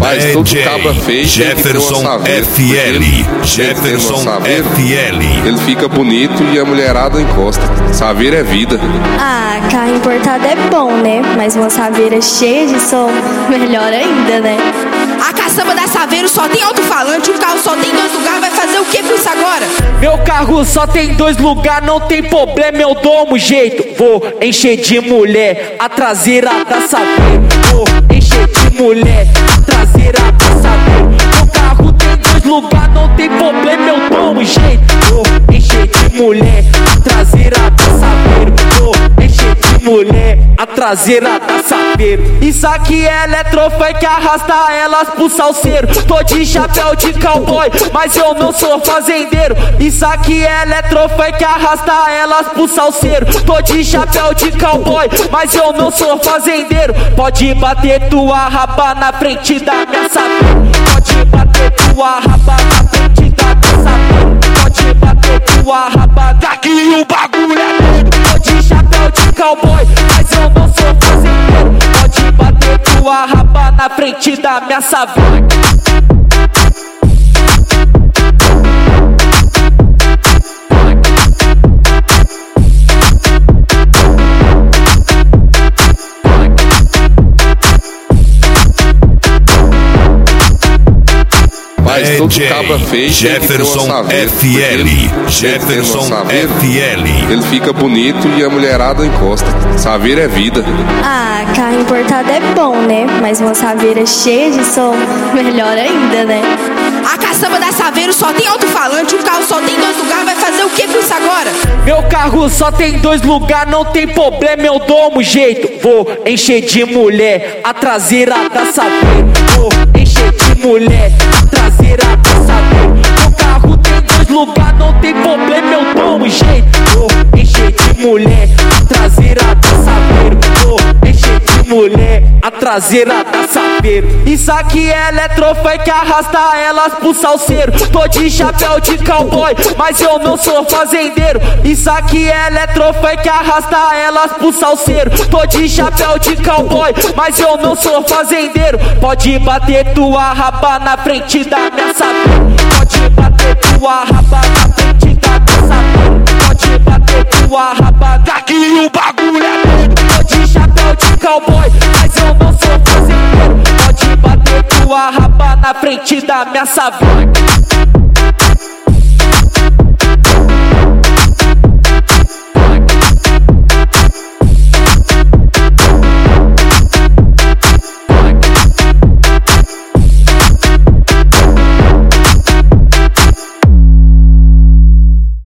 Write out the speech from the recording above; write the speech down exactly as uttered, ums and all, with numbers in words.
Mas todo cabra feio Jefferson F L, Jefferson F L. Ele fica bonito e a mulherada encosta. Saveiro é vida. Ah, carro importado é bom, né? Mas uma Saveira cheia de som, melhor ainda, né? A caçamba da Saveiro só tem alto-falante, o carro só tem dois lugares, vai fazer o que com isso agora? Meu carro só tem dois lugares, não tem problema, eu dou um jeito. Vou encher de mulher a traseira da Saveiro. Vou encher de mulher a traseira da Saveiro. Meu carro tem dois lugares, não tem problema, eu dou um jeito. Vou encher de mulher a traseira da Saveiro. Vou encher de mulher a traseira da Saveiro. Isso aqui é eletrofunk, arrasta elas pro salseiro. Tô de chapéu de cowboy, mas eu não sou fazendeiro. Isso aqui é eletrofunk, arrasta elas pro salseiro. Tô de chapéu de cowboy, mas eu não sou fazendeiro. Pode bater tua raba na frente da minha Saveiro. Pode bater tua raba na frente da minha Saveiro. Pode bater tua raba, daqui o bagulho é doido. Tô de chapéu de cowboy, mas eu não sou fazendeiro. Pode bater tua raba na frente da minha Saveiro. Mas todo cabra feio Jefferson F L, Jefferson F L. Ele fica bonito e a mulherada encosta. Saveiro é vida. Ah, carro importado é bom, né? Mas uma Saveira cheia de som, melhor ainda, né? A caçamba da Saveiro só tem alto-falante, o carro só tem dois lugares, vai fazer o que com isso agora? Meu carro só tem dois lugares, não tem problema, eu dou um jeito. Vou encher de mulher a traseira da Saveiro. Vou encher de mulher a traseira da Saveiro. Meu carro tem dois lugares, não tem problema, eu dou um jeito. Vou encher de mulher a traseira da Saveiro. Vou encher de mulher a traseira da Saveiro. Isso aqui é eletrofunk, arrasta elas pro salseiro. Tô de chapéu de cowboy, mas eu não sou fazendeiro. Isso aqui é eletrofunk, arrasta elas pro salseiro. Tô de chapéu de cowboy, mas eu não sou fazendeiro. Pode bater tua raba na frente da minha Saveiro. Pode bater tua raba na frente da minha Saveiro. Pode bater tua raba, daqui o bagulho é doido. Tô de chapéu de cowboy, mas eu não sou fazendeiro. Pode bater tua raba na frente da minha Saveiro.